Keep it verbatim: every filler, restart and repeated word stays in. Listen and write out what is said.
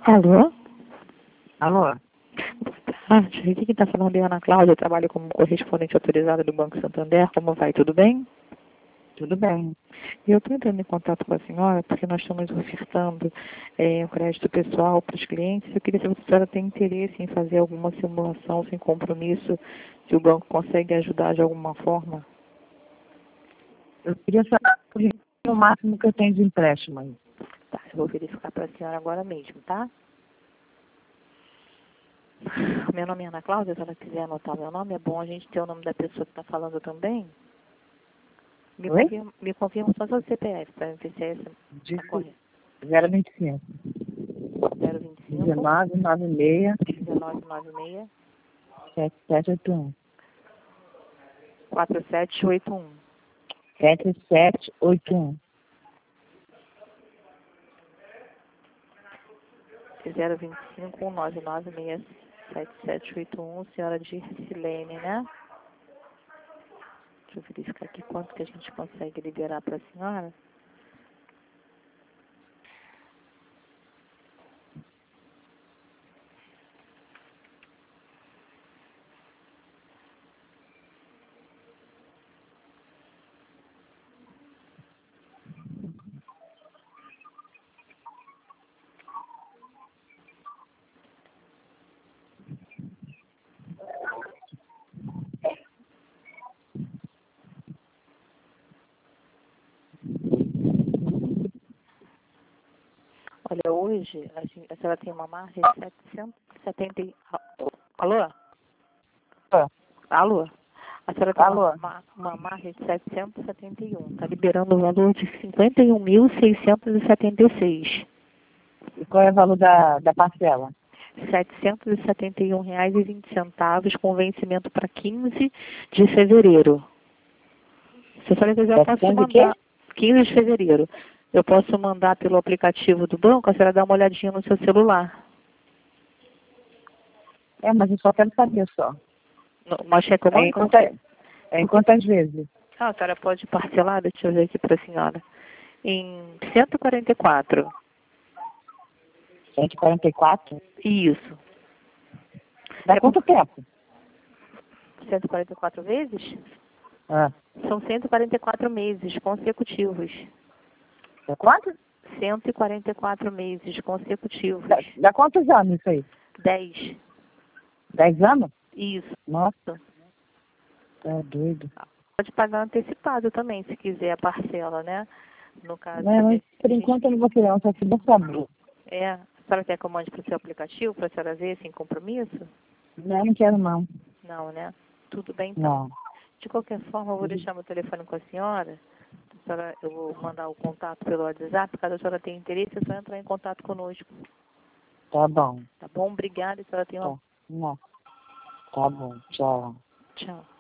Alô? Alô? Ah, aqui quem está falando é a Ana Cláudia, eu trabalho como correspondente autorizada do Banco Santander. Como vai? Tudo bem? Tudo bem. Eu estou entrando em contato com a senhora porque nós estamos ofertando é, o crédito pessoal para os clientes. Eu queria saber se a senhora tem interesse em fazer alguma simulação sem compromisso, se o banco consegue ajudar de alguma forma. Eu queria saber o máximo que eu tenho de empréstimo aí. Tá, eu vou verificar para a senhora agora mesmo, tá? Meu nome é Ana Cláudia, se ela quiser anotar meu nome, é bom a gente ter o nome da pessoa que está falando também. Me Oi? confirma, me confirma só seu C P F para ver se é essa De tá correta. zero vinte e cinco. zero vinte e cinco, dezenove noventa e seis, dezenove noventa e seis, sete sete oito um. quatro sete oito um. sete sete oito um. zero vinte e cinco, nove nove seis, sete sete oito um, senhora Dircilene, né? Deixa eu verificar aqui quanto que a gente consegue liberar para a senhora. Olha, hoje a, gente, a senhora tem uma margem de setecentos e setenta e... Alô? Alô? Alô? A senhora tem Alô? uma, uma, uma margem de setecentos e setenta e um. Está liberando o valor de cinquenta e um mil seiscentos e setenta e seis. E qual é o valor da, da parcela? setecentos e setenta e um reais e vinte centavos com vencimento para quinze de fevereiro. Se a senhora quiser, eu posso setecentos e quê? mandar. quinze de fevereiro. Eu posso mandar pelo aplicativo do banco, a senhora dá uma olhadinha no seu celular. É, mas eu só quero saber só. No- Uma cheque É em, mando? quanta, é em quantas vezes? Ah, a senhora pode parcelar, deixa eu ver aqui para a senhora. Em cento e quarenta e quatro. cento e quarenta e quatro? Isso. Dá É quanto tempo? cento e quarenta e quatro vezes? Ah, São cento e quarenta e quatro meses consecutivos. dá quanto? cento e quarenta e quatro meses consecutivos. Dá, dá quantos anos isso aí? dez. Dez anos? Isso. Nossa, tá doido. Pode pagar antecipado também, se quiser a parcela, né? No caso, Não, mas a por gente... enquanto eu não vou querer, não, só queria saber. É, a senhora quer que eu mande para o seu aplicativo, para a senhora ver, sem compromisso? Não, não quero não. Não, né? Tudo bem, então. Não. De qualquer forma, eu vou deixar meu telefone com a senhora. A senhora, eu vou mandar o contato pelo WhatsApp, caso a senhora tenha interesse, é só entrar em contato conosco. Tá bom. Tá bom? Obrigada, e a senhora tenha uma... Tá. Não. Tá bom. Tchau. Tchau.